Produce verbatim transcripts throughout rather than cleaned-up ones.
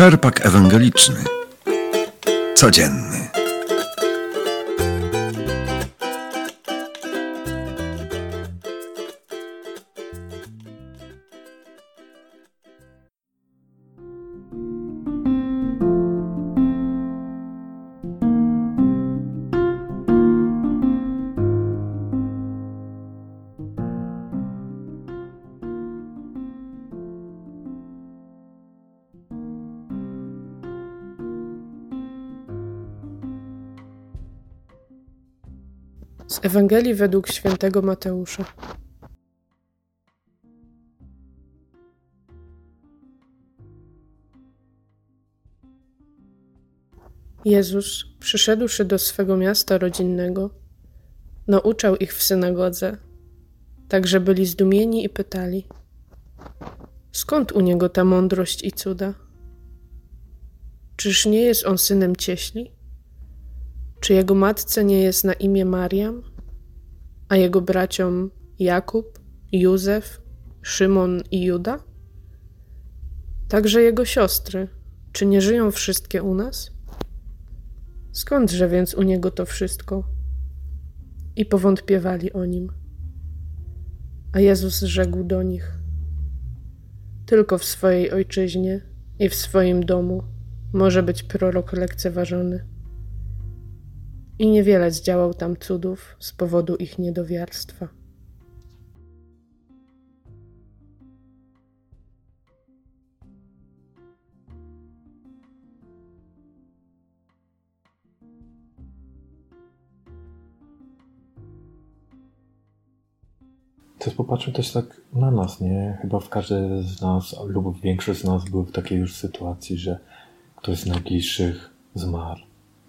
Czerpak ewangeliczny. Codzienny. Z Ewangelii według świętego Mateusza. Jezus, przyszedłszy do swego miasta rodzinnego, nauczał ich w synagodze, tak że byli zdumieni i pytali: skąd u niego ta mądrość i cuda? Czyż nie jest on synem cieśli? Czy jego matce nie jest na imię Mariam, a jego braciom Jakub, Józef, Szymon i Juda? Także jego siostry, czy nie żyją wszystkie u nas? Skądże więc u niego to wszystko? I powątpiewali o nim. A Jezus rzekł do nich: tylko w swojej ojczyźnie i w swoim domu może być prorok lekceważony. I niewiele zdziałał tam cudów z powodu ich niedowiarstwa. Też popatrzmy też tak na nas, nie? Chyba w każdy z nas, lub większość z nas był w takiej już sytuacji, że ktoś z najbliższych zmarł.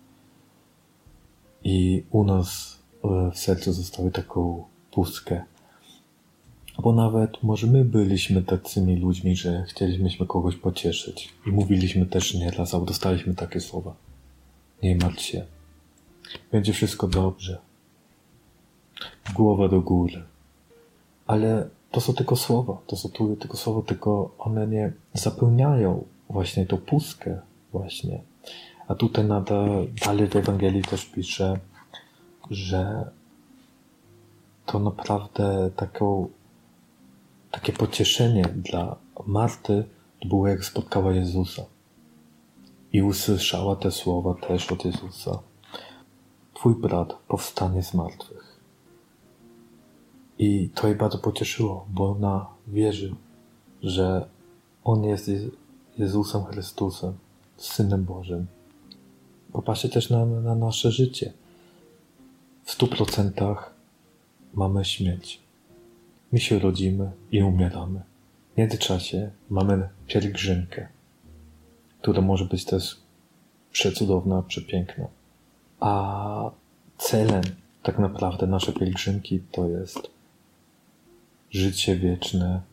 I u nas w sercu zostały taką pustkę. Bo nawet może my byliśmy tacymi ludźmi, że chcieliśmy kogoś pocieszyć. I mówiliśmy też nieraz, albo dostaliśmy takie słowa: nie martw się, będzie wszystko dobrze, głowa do góry. Ale to są tylko słowa, to są tylko słowa, tylko one nie zapełniają właśnie tą pustkę właśnie. A tutaj nadal, dalej w Ewangelii też pisze, że to naprawdę taką, takie pocieszenie dla Marty było, jak spotkała Jezusa i usłyszała te słowa też od Jezusa: twój brat powstanie z martwych. I to jej bardzo pocieszyło, bo ona wierzy, że On jest Jezusem Chrystusem, Synem Bożym. Popatrzcie też na, na nasze życie. W stu procentach mamy śmierć. My się rodzimy i umieramy. W międzyczasie mamy pielgrzymkę, która może być też przecudowna, przepiękna. A celem tak naprawdę naszej pielgrzymki to jest życie wieczne